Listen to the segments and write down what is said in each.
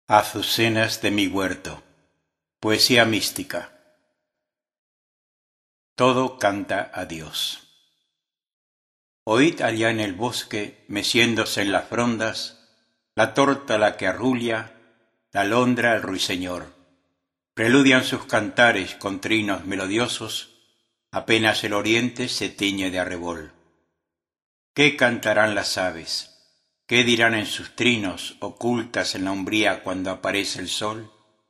Azucenas de mi huerto. Poesía mística. Todo canta a Dios. Oíd allá en el bosque, meciéndose en las frondas, la tórtola que arrulla, la alondra el ruiseñor. Preludian sus cantares con trinos melodiosos, apenas el oriente se tiñe de arrebol. ¿Qué cantarán las aves? ¿Qué dirán en sus trinos, ocultas en la umbría cuando aparece el sol?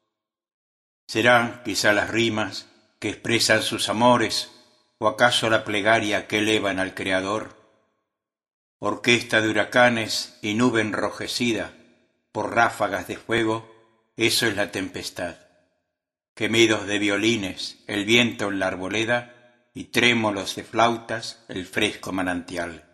¿Serán quizá las rimas que expresan sus amores, o acaso la plegaria que elevan al Creador? Orquesta de huracanes y nube enrojecida por ráfagas de fuego, eso es la tempestad. Gemidos de violines, el viento en la arboleda, y trémolos de flautas, el fresco manantial.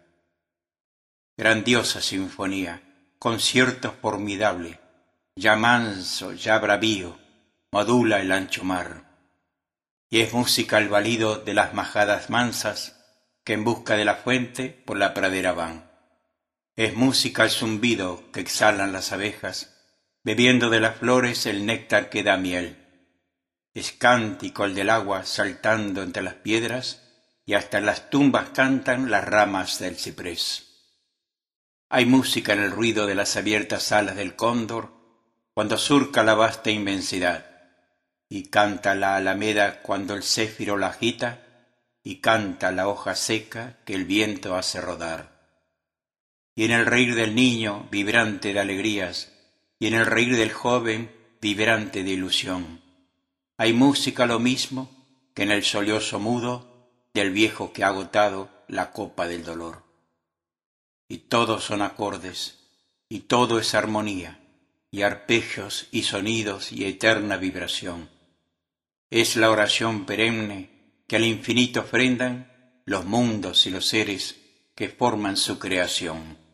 Grandiosa sinfonía, concierto formidable, ya manso, ya bravío, modula el ancho mar. Y es música el balido de las majadas mansas que en busca de la fuente por la pradera van. Es música el zumbido que exhalan las abejas, bebiendo de las flores el néctar que da miel. Es cántico el del agua saltando entre las piedras, y hasta en las tumbas cantan las ramas del ciprés. Hay música en el ruido de las abiertas alas del cóndor cuando surca la vasta inmensidad, y canta la alameda cuando el céfiro la agita, y canta la hoja seca que el viento hace rodar. Y en el reír del niño, vibrante de alegrías, y en el reír del joven, vibrante de ilusión, hay música lo mismo que en el sollozo mudo del viejo que ha agotado la copa del dolor. Y todos son acordes, y todo es armonía, y arpegios y sonidos y eterna vibración. Es la oración perenne que al infinito ofrendan los mundos y los seres que forman su creación.